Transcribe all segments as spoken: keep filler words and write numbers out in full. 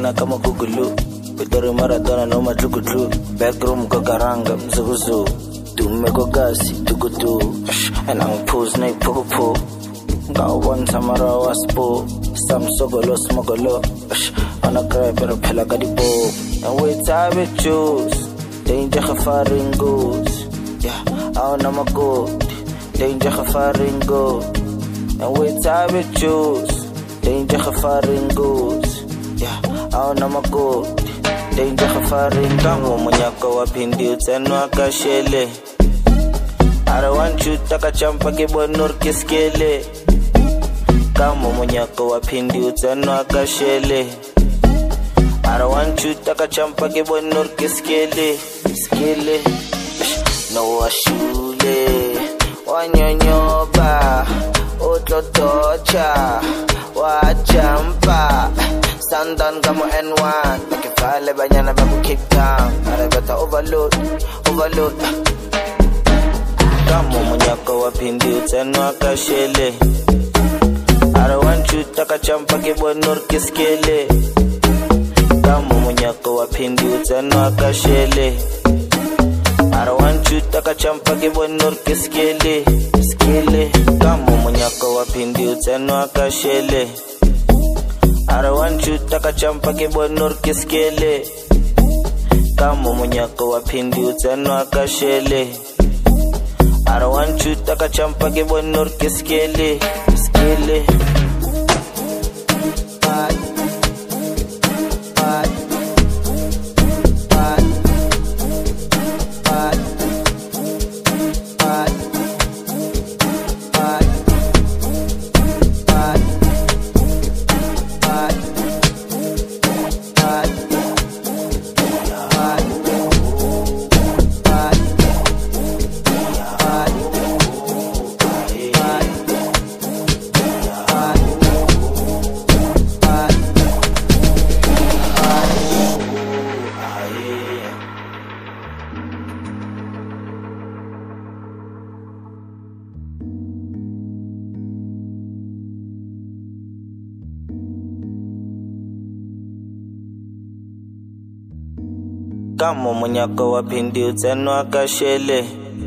Wana kama kukulu Pitari Maradona no machukuchu Backroom kakaranga mzuguzu Tumeko gasi tukutu And I'm pose na ipukupu Gawan samara waspo Sam sogolo smogolo Ana cry pero pela kadipo And we type it choose Danger khafaring goes Yeah, I don't know my good Danger khafaring goes And we type it choose Danger khafaring goes Yeah, I don't know my good Danger khafaring Kango munyako wapindi utenwa kashele I don't want you taka champa kibonur kiskele Kamo munyako wapindi utenwa kashele I don't want you taka champa kibonur kiskele Skele No washule Wanyonyoba Utlotocha Wachampa Sandan kamo N one Nakifale banyana babu kick down Arabata overload Overload Kamo munyako wapindi utenwa kashele I don't want you taka champa kibonur kiskele Kamo munyako wapindi utenwa kashele I don't want you taka champa kibonur kiskele Skele Kamo munyako wapindi utenwa kashele I don't want you taka champa kibonur kiskele Kamo munyako wapindi utenwa kashele I don't want you taka champa kibonur kiskele Skele Bye Bye Bye Bye Bye Bye Bye Kamo munyako wapindi utenwa kashele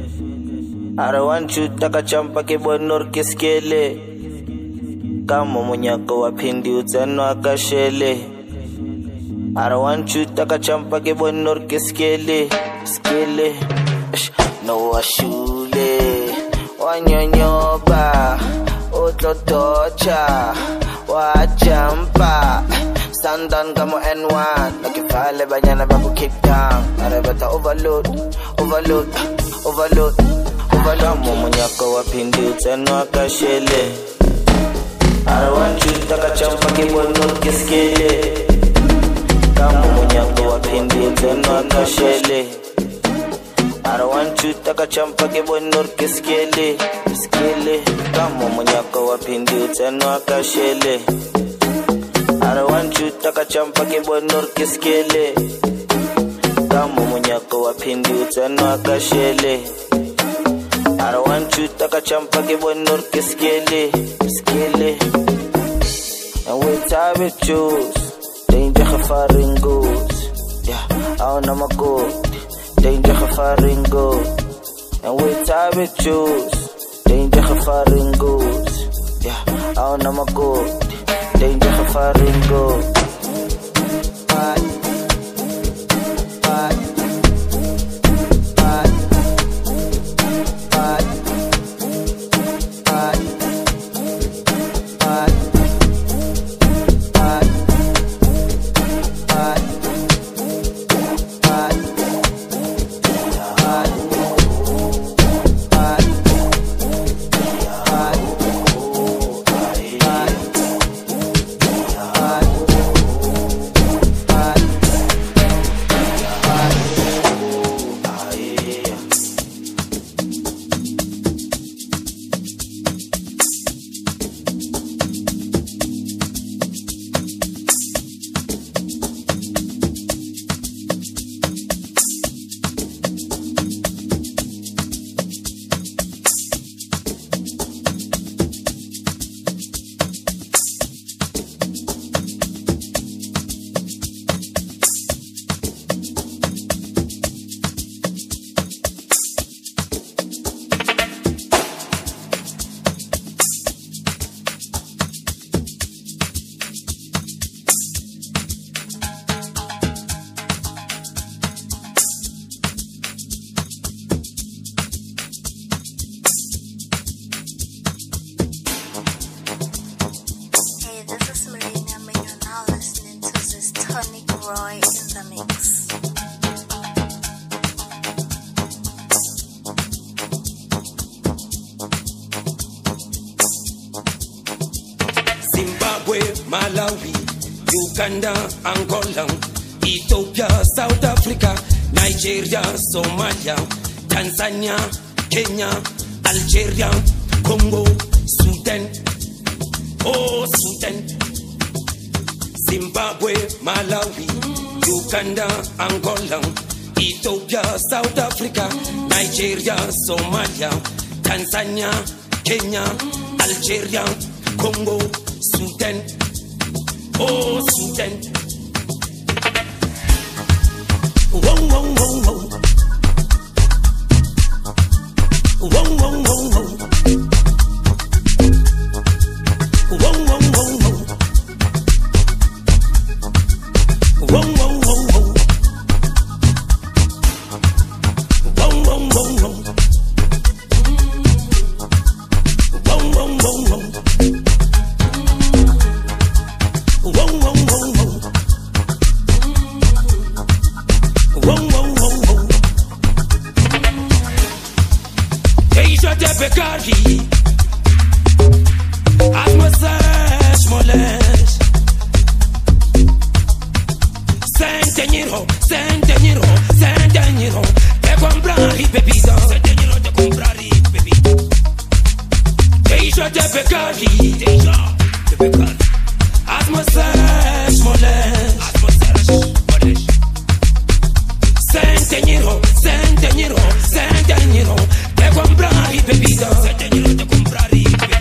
I don't want you taka champa kibonur kiskele Kamo munyako wapindi utenwa kashele I don't want you taka champa kibonur kiskele Skele No washule Wanyonyoba Utlotocha Wachampa Sandan kamo N one Nakifale banyana babu kick down Arabata overload Overload Overload Overload Kamo munyako wapindi utenwa kashele I don't want you taka champa kibonur kiskele Kamo munyako wapindi utenwa kashele I don't want you taka champa kibonur kiskele Skele Kamo munyako wapindi utenwa kashele I don't want you taka champa kibonur kiskele Kamo munyako wapindi utenwa kashele I don't want you taka champa kibonur kiskele Skele And we type it choose Danger khafaring goes Yeah, I don't know my good Danger khafaring goes And we type it choose Danger khafaring goes Yeah, I don't know my good Danger khafaring goes Bye Bye Bye Bye Bye Bye Bye Bye Bye Bye Bye Tonic Roy in the mix. Zimbabwe, Malawi, Uganda, Angola, Ethiopia, South Africa, Nigeria, Somalia, Tanzania, Kenya, Algeria, Congo, Sudan, oh Sudan. Zimbabwe, Malawi, Uganda, Angola, Ethiopia, South Africa, Nigeria, Somalia, Tanzania, Kenya, Algeria, Congo, Sudan, oh Sudan. Whoa, whoa, whoa, whoa. Whoa, whoa, whoa, whoa. Whoa, whoa, whoa, whoa. Whoa, whoa, whoa, whoa. Whoa, whoa, whoa, whoa. Whoa, whoa, whoa, whoa. Whoa, whoa, whoa, whoa. Whoa, whoa, whoa, whoa. Deja de Bekari, Atmosphère Moles, Saint-Denis, Saint-Denis, Saint-Denis, de comprare bebida, Saint-Denis de comprare bebida. Deja de Bekari, Deja de Bekari, Atmosphère Moles, Atmosphère Moles. Saint-Denis, Saint-Denis, Saint-Denis, de comprare bebida, Saint-Denis de comprare bebida.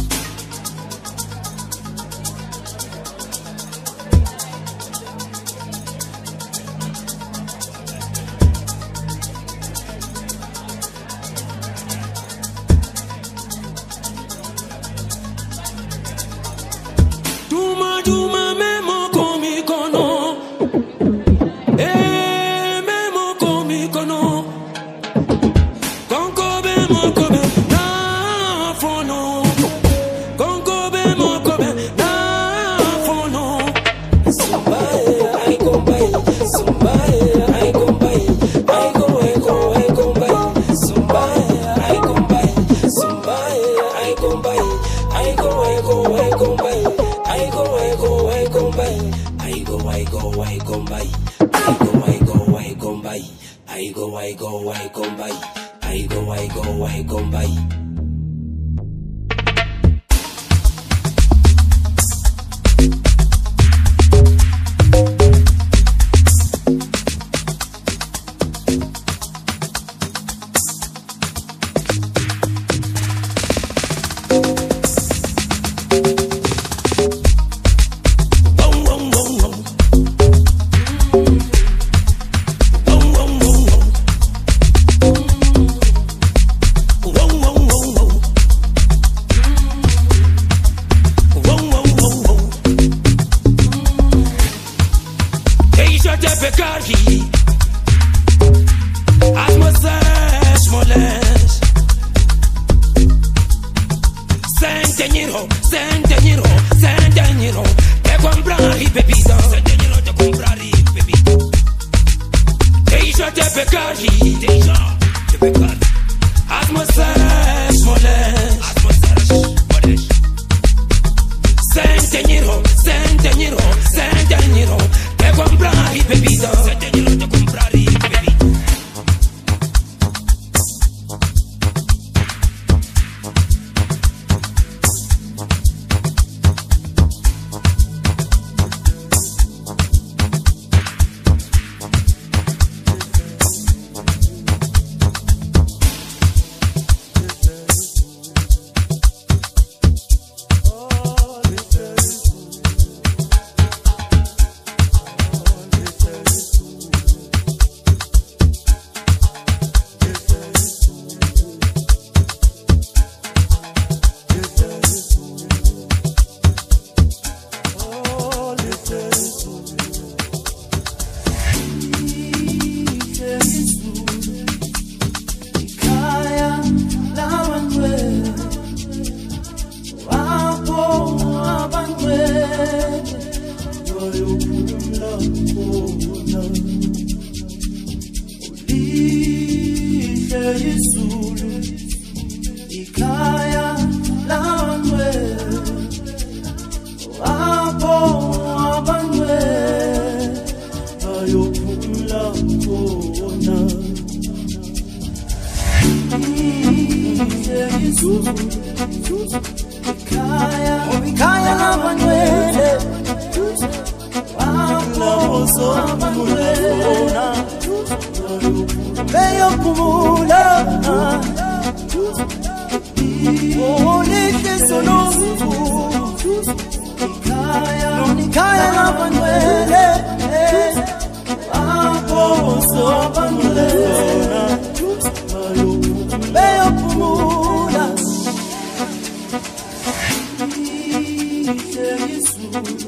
Duma, Duma, memo komi kono, eh, memo komi kono. Konko be mo kobe na fono, Konko be mo kobe na fono. Somebody I go by, somebody I go by, I go I go I go by. Somebody I go by, somebody I go by, I go I go I go by, I go I go I go by, I go I go I go by, I go I go I go by, I go I go I go by, I go I go I go by. bayophumula khona Yesu Kaya Kaya labanwele Amoso abanwele bayophumula Oh lihle solo Kaya Kaya labanwele Amoso abanwele bayophumula Yesu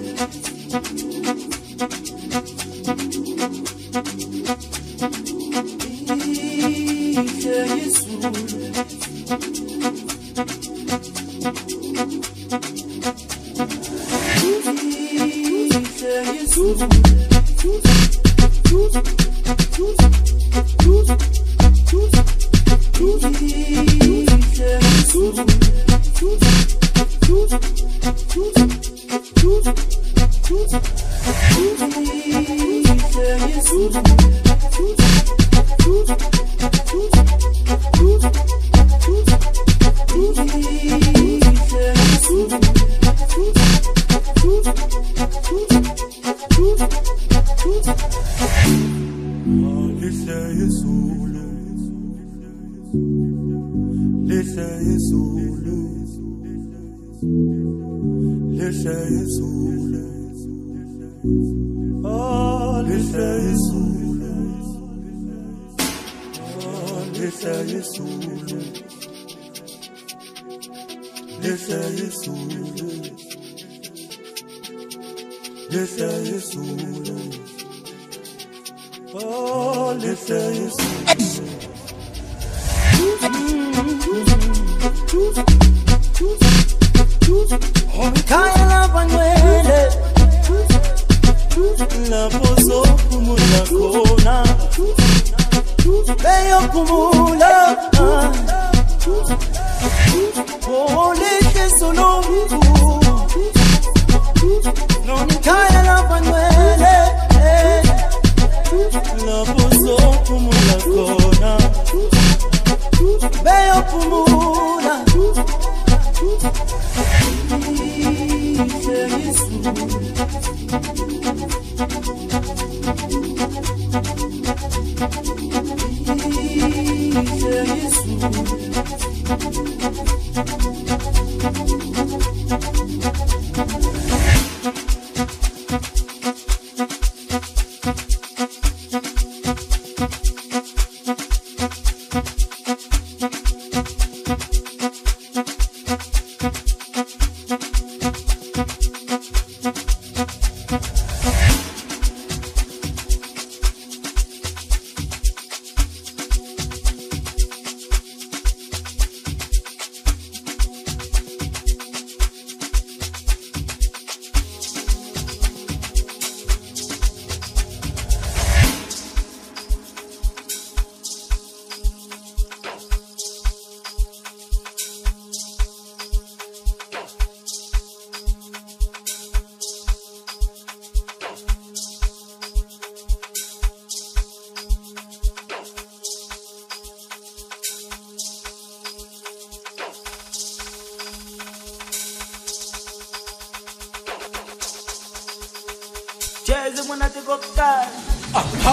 Cheze mwana te kokal. Aha.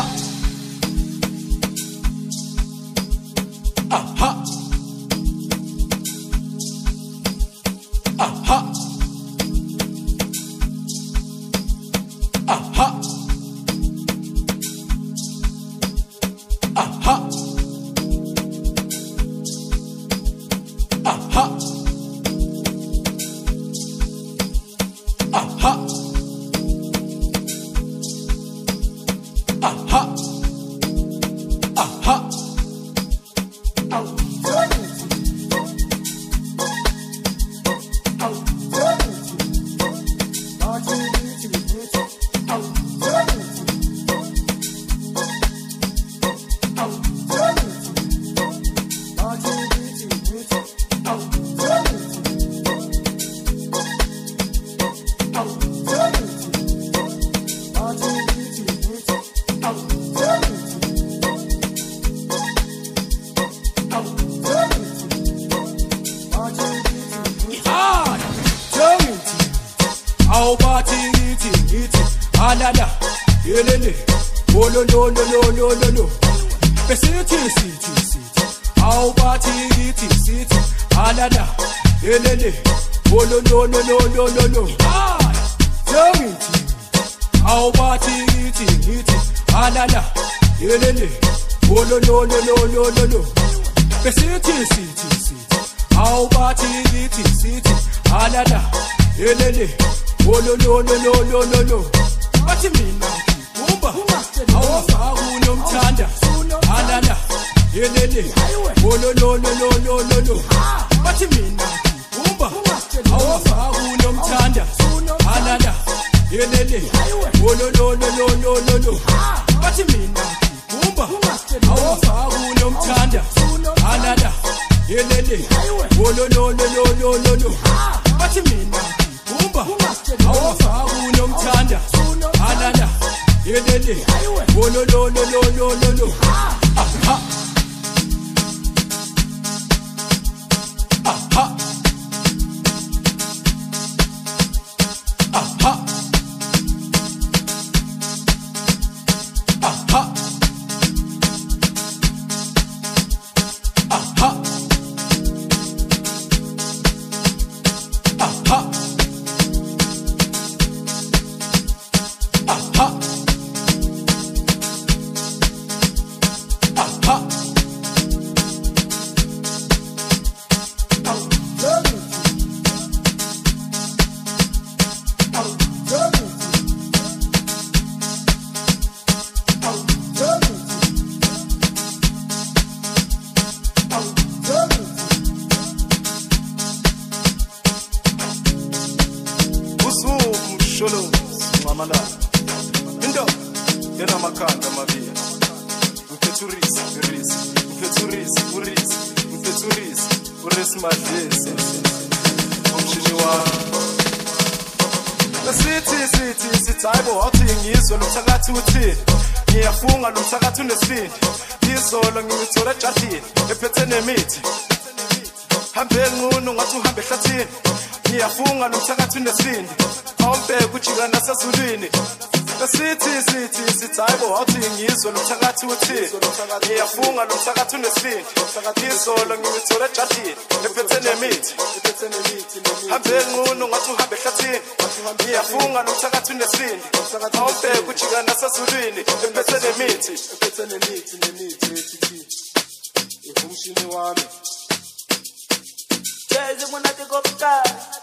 Aha. Aha. Aha. Aha. Aha. Aha. Aha. Aha. Oh no no no no no no no. Be city city city. How party city city. Alada. Elele. Oh no no no no no no no. Ah. Tell me. How party city city. Alada. Elele. Oh no no no no no no no. Be city city city. How party city city. Alada. Elele. Oh no no no no no no no. What you mean now? Umba. How far you mtanda? Alada. Elele. Oh no no no no no no no. What you mean now? Umba. How far you mtanda? Alada. Elele. Oh no no no no no no no. What you mean now? Umba. How far you mtanda? Alada. Elele. Oh no no no no no no no. What you mean now? Umba. How far you mtanda? Alada. Elele. Oh no no no no no no no. Aha. Aha. Aha. Aha. Aha. Aha. Aha. Aha. Ngiyafunga lo msakathu nesibindi izolo ngithola ejardini ephethe nemithi hambe ngunu ngathi uhambe ehlathini ngiyafunga lo msakathu nesibindi awumbeke ujika nasezulwini sithi sithi sithi hayibo awuthi ngizwe lo msakathu uthi ngiyafunga lo msakathu nesibindi izolo ngithola ejardini ephethe nemithi hambe ngunu ngathi uhambe ehlathini ngiyafunga lo msakathu nesibindi awumbeke ujika nasezulwini ephethe nemithi ephethe nemithi nemithi ethi ifumshini wami Jezi munati kopta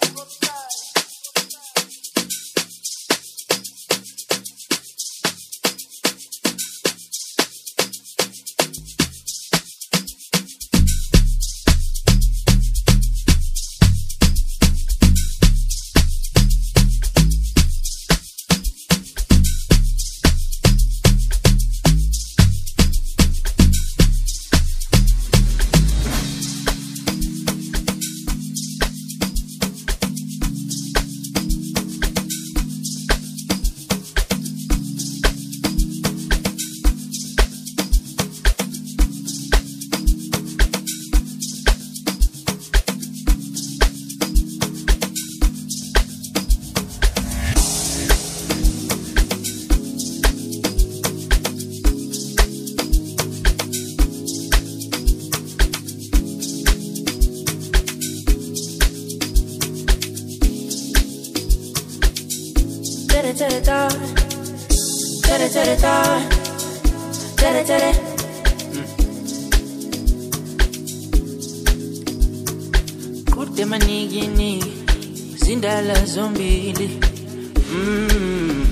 Kude manigi ni zindala zombili mm.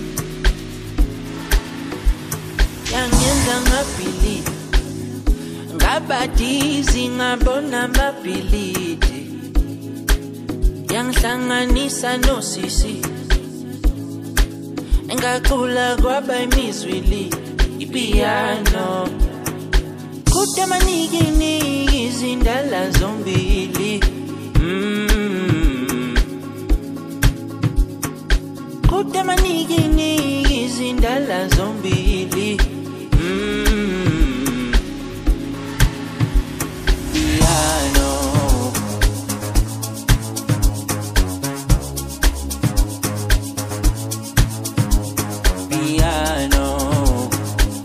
Yangenza ngapili ngabadizi ngabona mapiliti Yangihlanganisa nosisi Engacula kwaba imizwili ipiano Kude manigi ni izindala zombili mm. Kude manigi ni izindala zombili mm. Piano Piano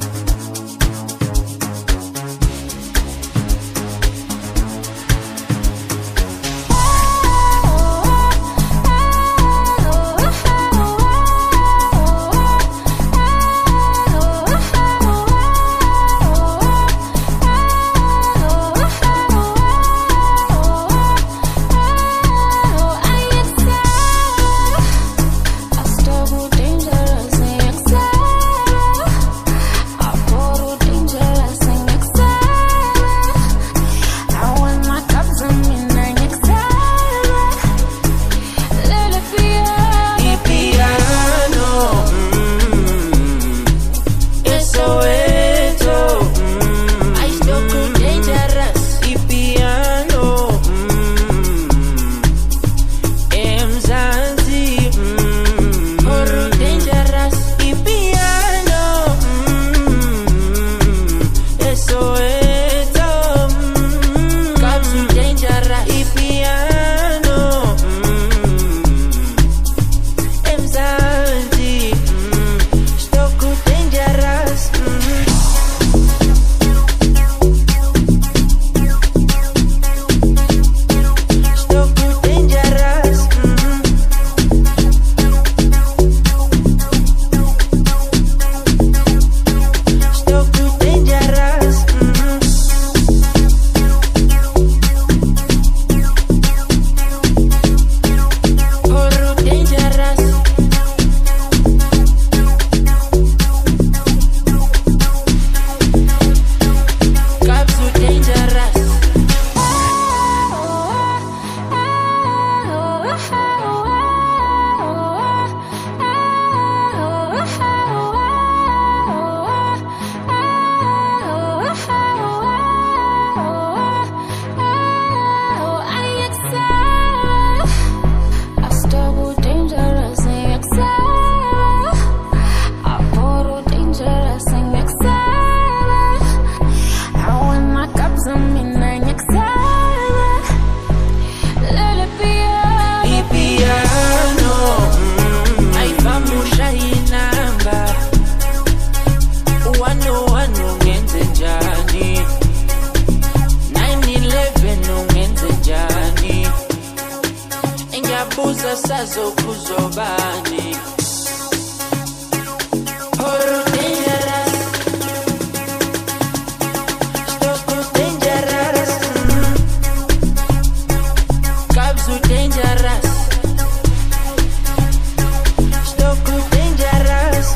sazokuzobani. Horo dangerous, stoko dangerous, kabzu dangerous, stoko dangerous.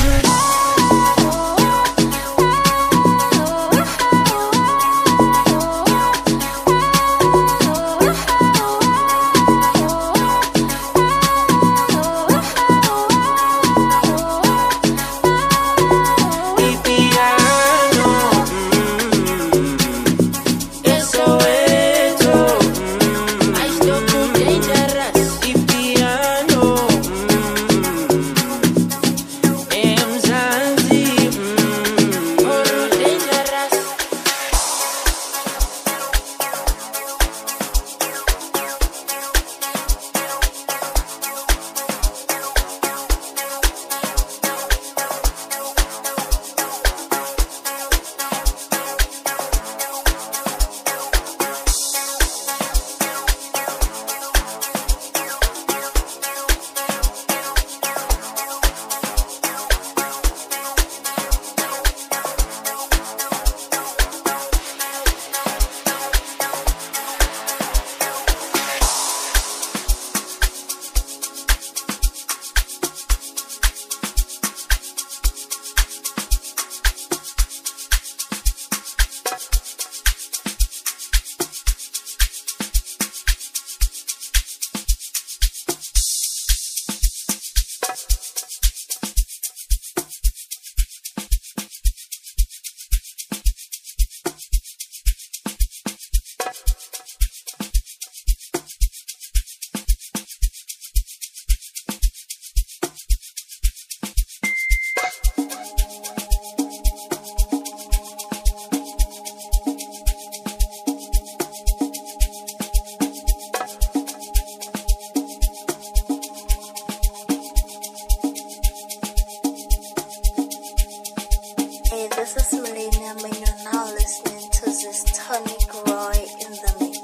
Hey, this is Millennium and you're now listening to this Tonic Roy in the mix.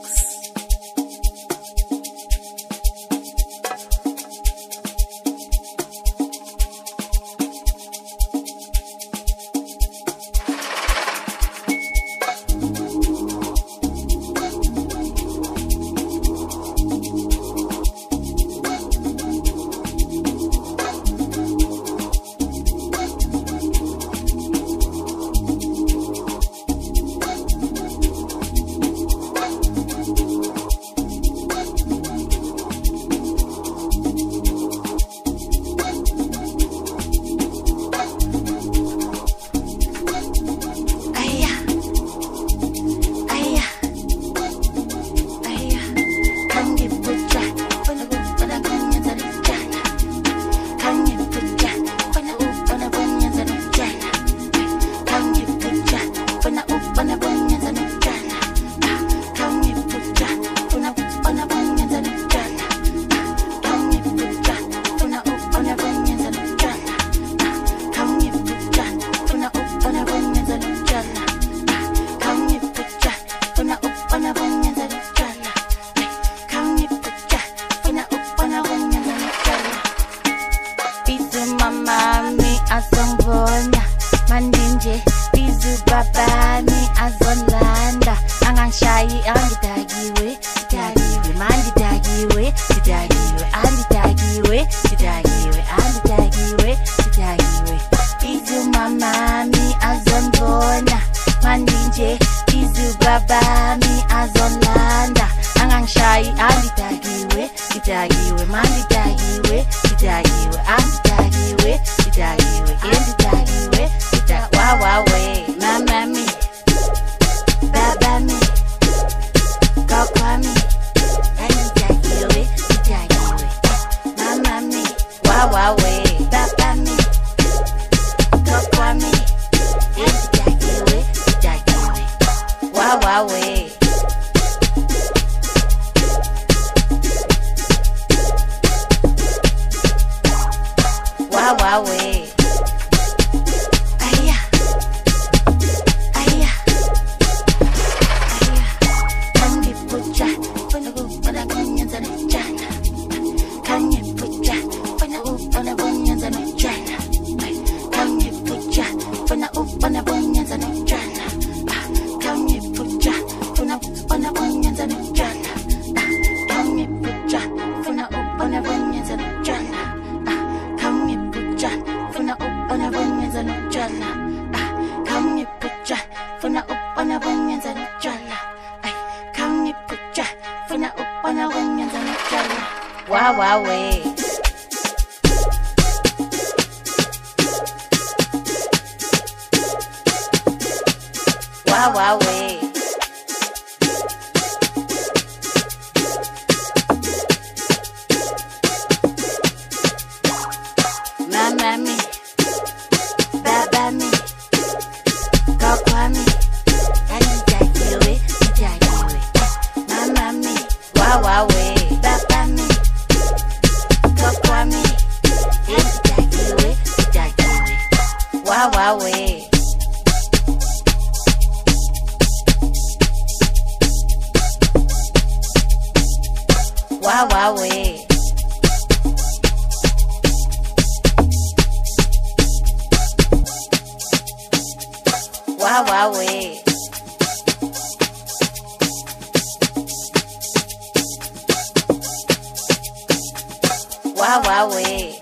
Mami azongibona mandinje bizu babani azonlanda angangishayi angidakiwe dakiwe mandidakiwe dakiwe andidakiwe dakiwe andidakiwe dakiwe bizu mamami azongibona mandinje bizu babani azonlanda angangishayi andidakiwe dakiwe mandidakiwe dakiwe andidakiwe dakiwe endidakiwe wawawe mamami babami kakwami andidakiwe dakiwe mamami wawawe babami kakwami endidakiwe dakiwe wawawe. kangipuja funa upana wenyenza njala ay kangipuja funa upana wenyenza njala wa wa we wa wa we mama mi baba mi kakwami anijagiwe nijagiwe mama mi wa wa we baba mi kakwami anijagiwe nijagiwe wa wa we wa wa we wa wa we wa wa we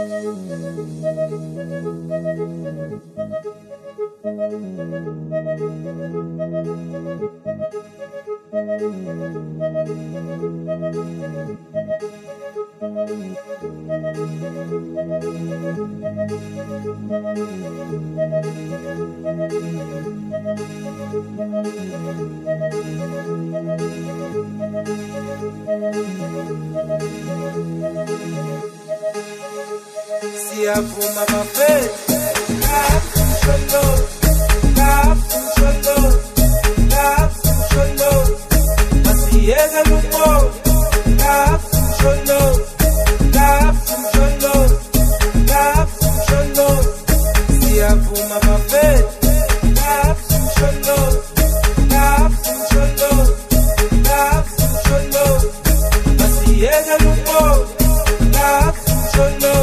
Siyavuma mafethu kafusholo kafusholo kafusholo masiyeke lupo kafusholo kafusholo kafusholo siyavuma mafethu kafusholo kafusholo kafusholo masiyeke lupo kafusholo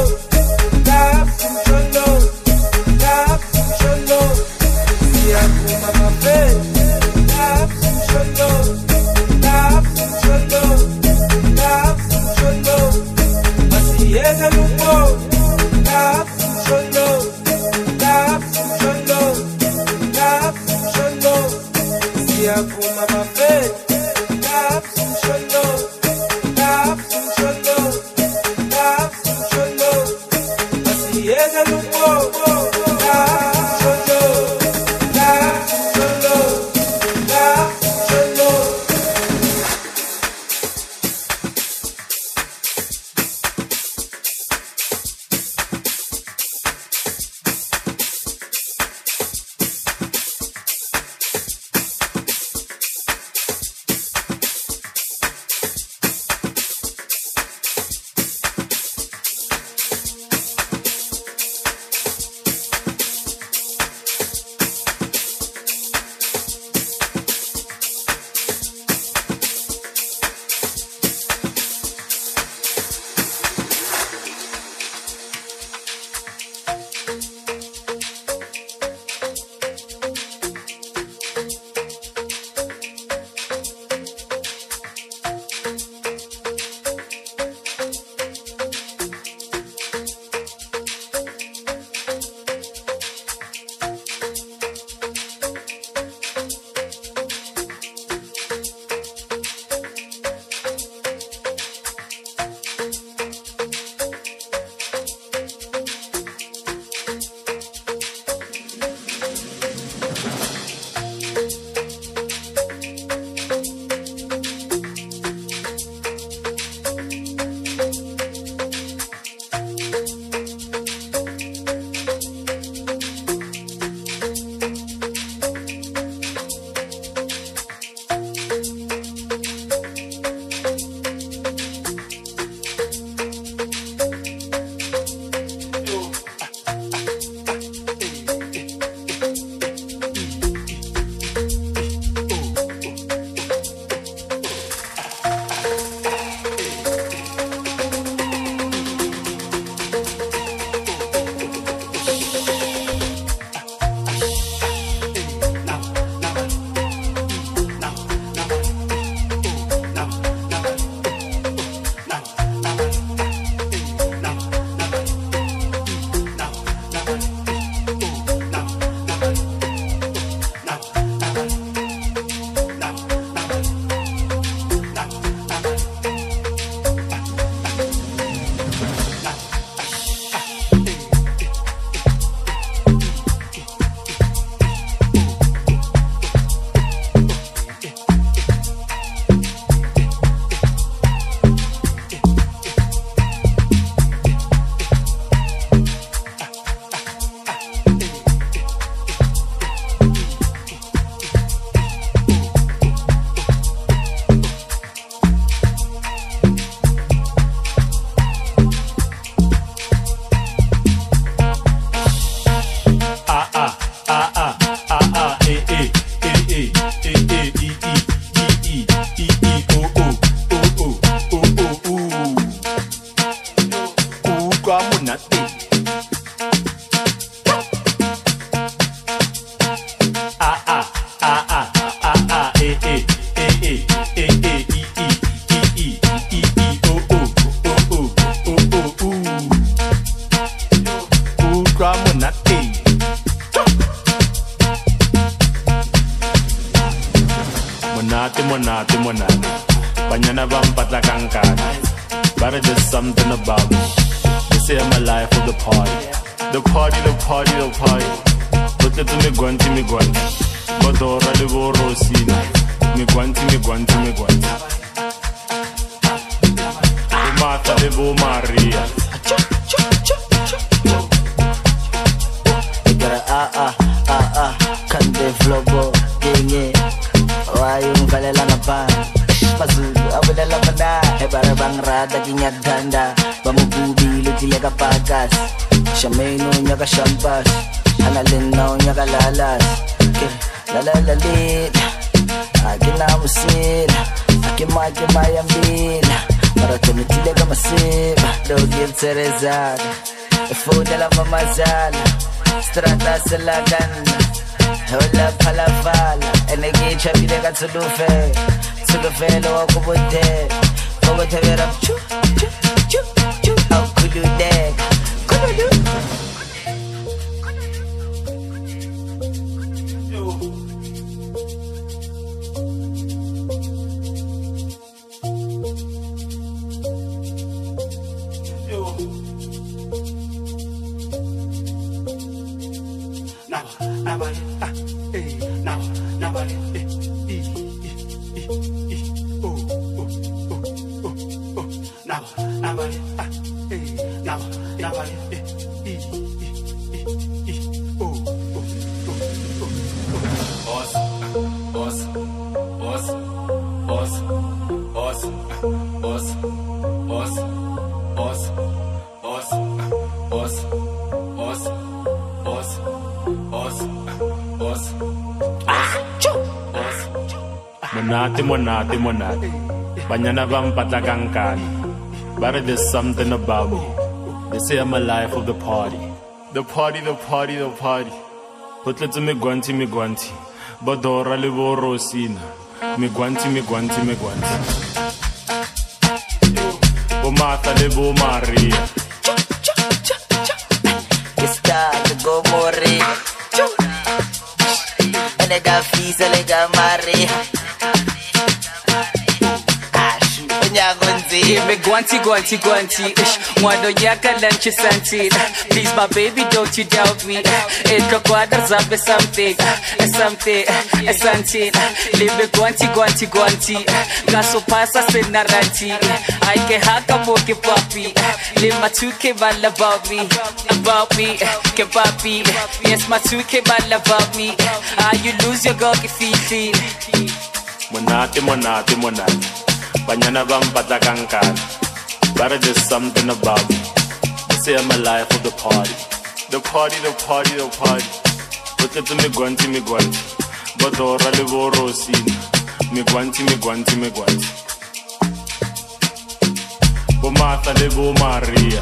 monate, monate. Banyana bampatla kankana. But there's something about me. They say I'm alive for the party. The party, the party, the party. But let me guanti, me guanti. Bodora le borosina. Me guanti, me guanti, me guanti. Mata le bo Maria. Ah ah ah ah, kande flobo genye. Wayung kalela na pa. Mazulu abulela manda. Ebara bang rada kinyaganda. Bamububi lutile kapagas. Shameno nyaga shampas. Analinaw nyaga lalas. Lalalalit. Agina musil. Akima akima yambila. Para tumitile kamasiba. Dogil Terezada. Efoda la mamazala. Strata selaganda. Hola palafala. Enegi chabide ka tulufe. Tulufe lo wakubote. Wakubote vera chu chu chu chu. Au kulude. Kuludu. Monate, monate, monate. Banyana bampatla kankana. But there's something about me. They say I'm alive for the party. The party, the party, the party. But let's me guanti, me guanti. Bodora le borosina. Me guanti, me guanti, me guanti. Bo mata le bo Maria. Está go morri. Nega fisa lega Maria. Me guanti, guanti, guanti. Mwado yaka lunch santi. Please, my baby, don't you doubt me. It's quadras up something, something, something. Live guanti, guanti, guanti. Gaso pasa senaranti. I can haka moke papi. Live my two K ball about me, about me, ke papi. Yes, my two K ball about me. Ah, you lose your girl, if you feel. Monate, monate, monate. Banyana bampatla kankana. But there's something about me. They say I'm alive for the party. The party, the party, the party. But let me guanti, me guanti. Bodora le borosina. Me guanti, me guanti, me guanti. Bo mata le bo Maria.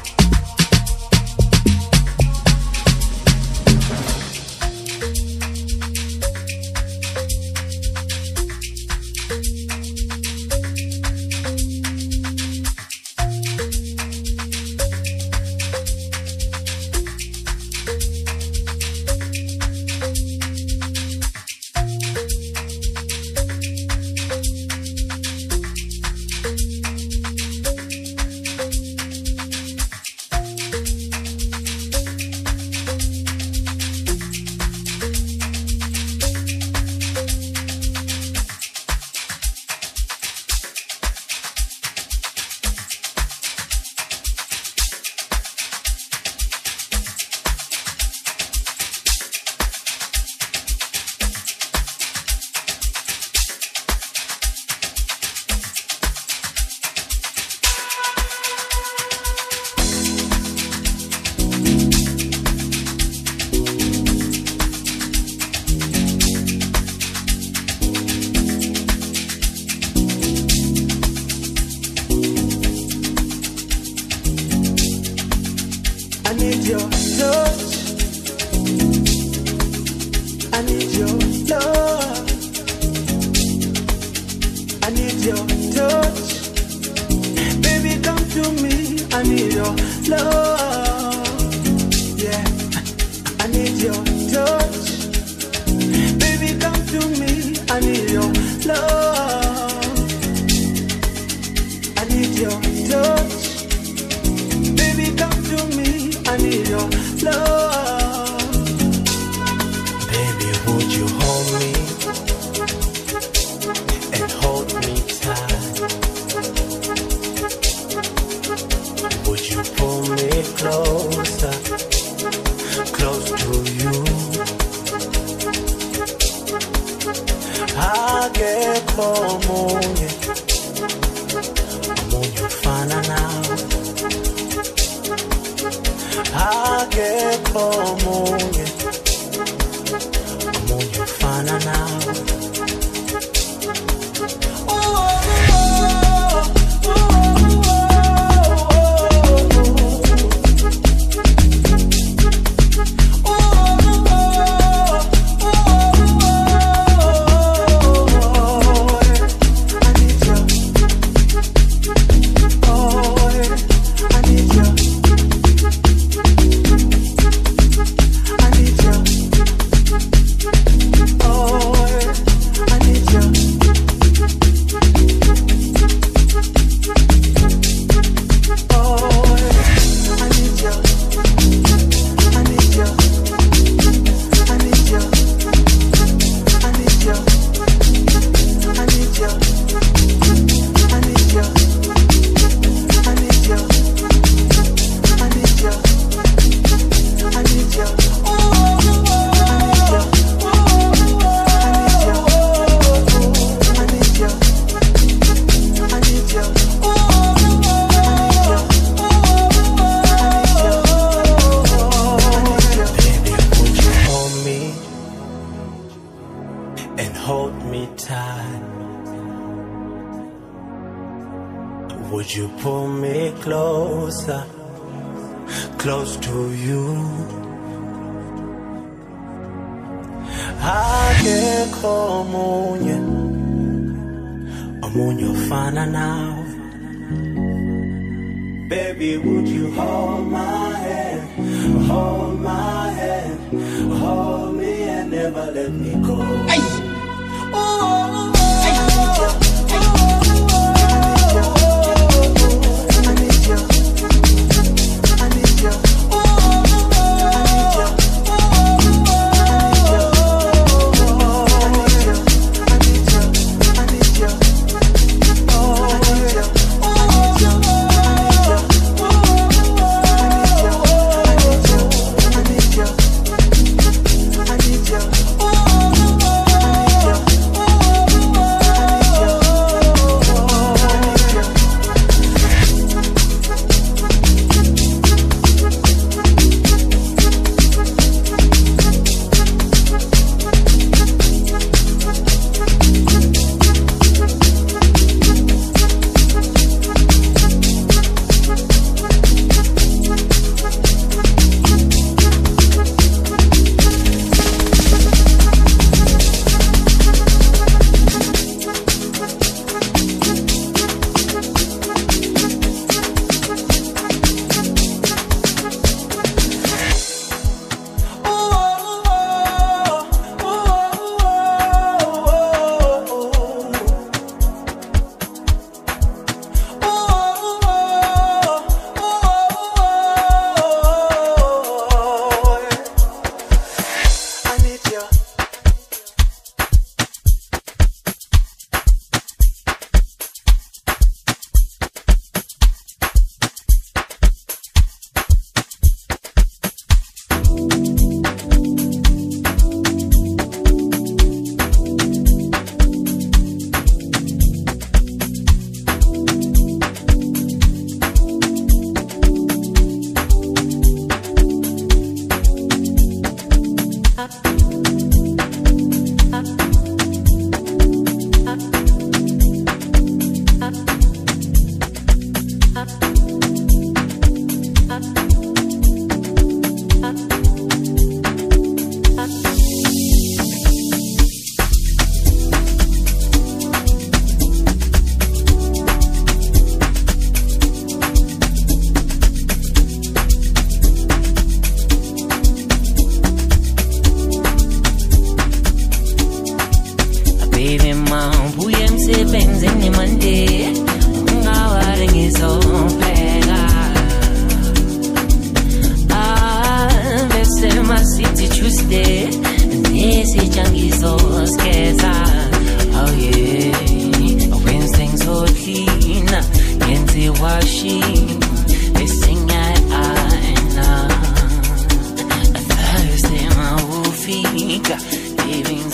need your touch. I need your love. I need your touch. Baby, come to me. I need your love. Yeah, I need your touch. Baby, come to me. I need your love. love. Baby, would you hold me and hold me tight? Would you pull me closer, close to you? Akekho omunye, omunye ufana nawe. Akekho omunye, omunye ufana nawe. Would you pull me closer, close to you? Akekho omunye, omunye ufana nawe. Baby, would you hold my hand, hold my hand, hold me and never let me go? Ay. Oh, oh, oh, oh. I need you.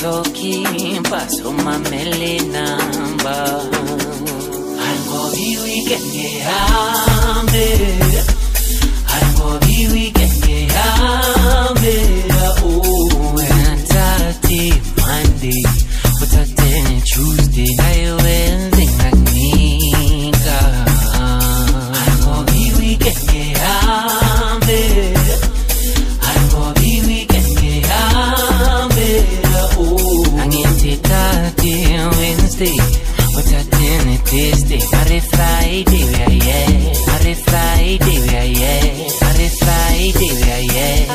zokhipha somamele number angobi weekend ngihambe angobi weekend ngihambe oh Saturday Monday Saturday Tuesday nayo Wednesday ngakunika angobi weekend ngihambe angobi weekend ngihambe oh angithi Thursday Wednesday Saturday Tuesday Friday Friday we are yeah Friday Friday we are yeah Friday Friday we are yeah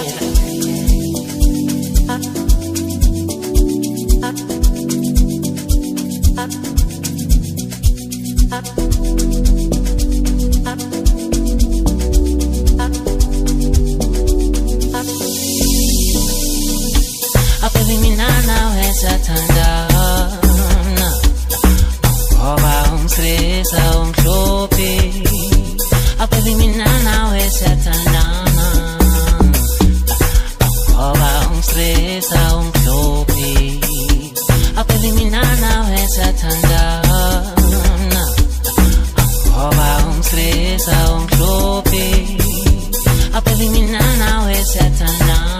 Satandana Oba umstresa umhlope Ababy mina nawe satandana Oba umstresa umhlope Ababy mina nawe satandana Oba umstresa umhlope Ababy mina nawe satandana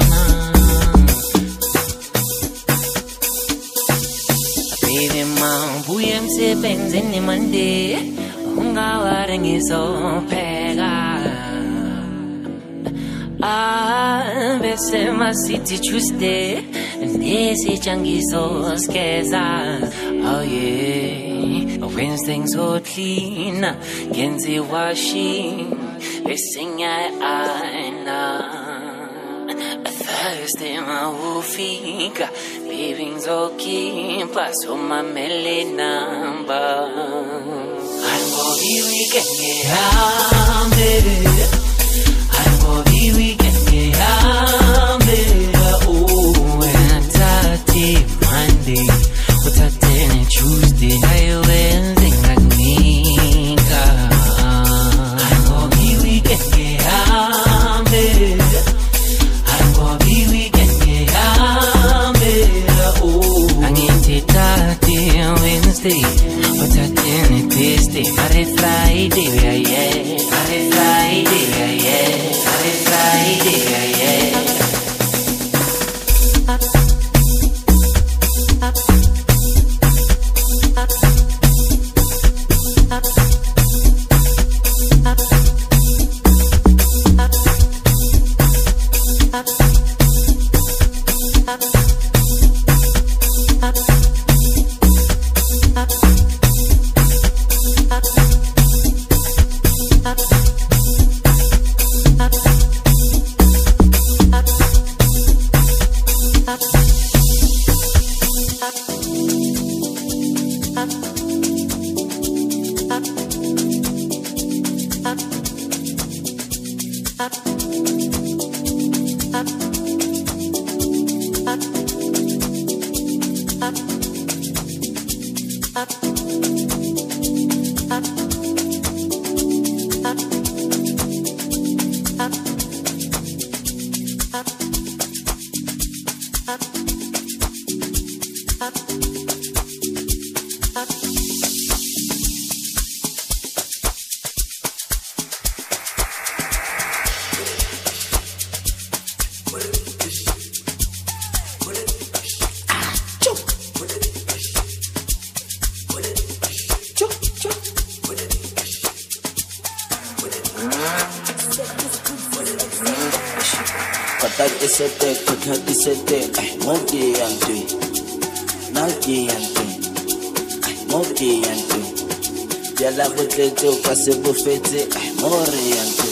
Buye msebenzini Monday ungawari ngizopheka ah bese masithi Tuesday nesitsha ngizoskeza oh yeah Wednesday ngizoclean ngenze washing bese ngiyayina Thursday mawufika baby ngizokhipha somamele number angobi weekend ngihambe angobi weekend ngihambe oh Saturday Monday Saturday Tuesday nayo Wednesday ngakunika angobi weekend ngihambe Wednesday, what's that in it Tuesday, Friday, Friday, yeah, yeah, Friday, Friday, yeah, yeah, Friday, Friday, yeah, yeah. Isete, kuthat isete, ay mogi yanti, nagi yanti, ay mogi yanti. Yala butleto kase bufete, ay mori yanti,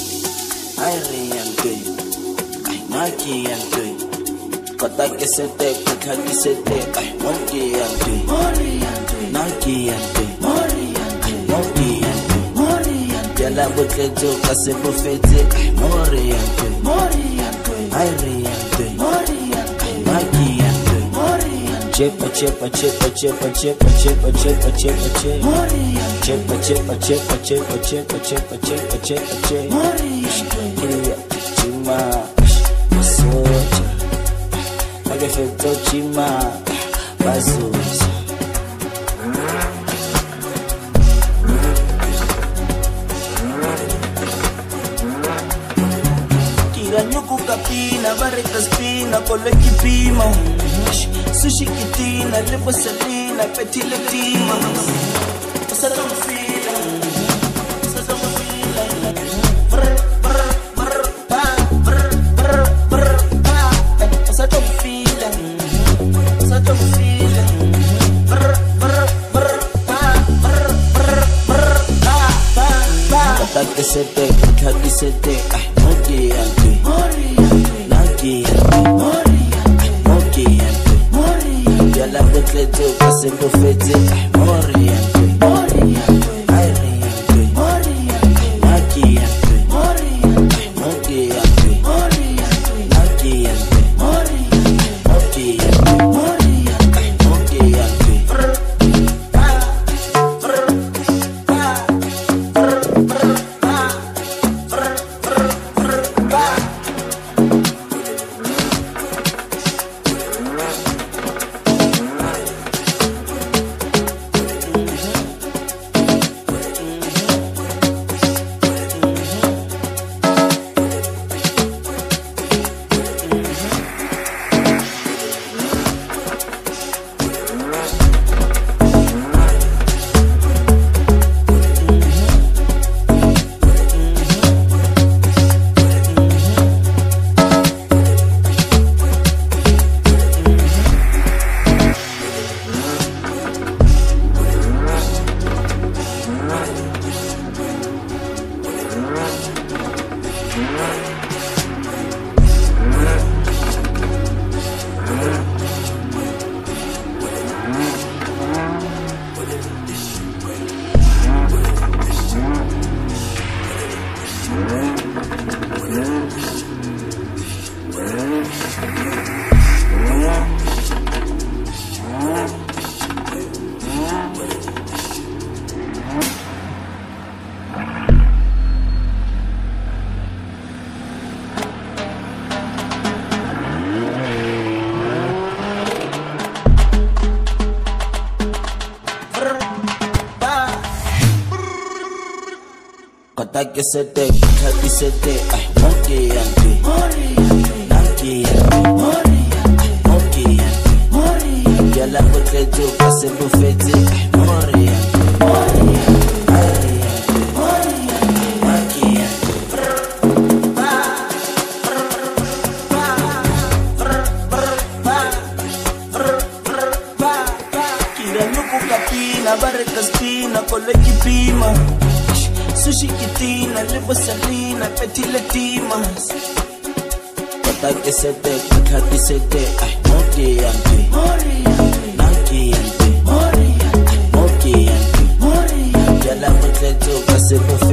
ay ri yanti, ay nagi yanti. Kuthat isete, kuthat isete, ay mogi yanti, mori yanti, nagi yanti, mori yanti, ay mogi yanti, mori yanti. Yala butleto kase bufete, ay mori yanti, mori yanti. I react, chepa chepa chepa chepa chepa chepa chepa chepa chepa chepa chepa chepa chepa chepa chepa chepa chepa chepa chima socha. feto chima bazuza kira nyuku kapina bareka spina koleki pima sushi kitina lipo salina petile tima Sada fila Sada fila brr brr brr pa brr brr brr pa Sada fila Sada fila brr brr brr pa brr brr brr pa pa pa Kata sete kata sete ay moki anti mori anti mori moki anti mori ya la petleto pase lo fete ay mori anti mori anti ay anti mori anti maki anti mori anti moki anti mori anti maki anti mori anti moki anti mori anti moki anti pa brr pa brr brr pa brr brr brr pa Kata sete, kata sete, ay moki anti, mori anti, mori anti, moki anti, mori anti, ya la petleto pase lo fete, ay mori anti, mori anti, ay anti, mori anti, maki anti, pa, pa, pa, pa, pa, pa, kira nuku kapina, bareka spina, koleki pima. Sushi kitina, lipo salina, petile timas Kata que sete, kata que sete, ay moki anti mori anti, naki anti mori anti, moki anti mori anti, ya la petleto pase lo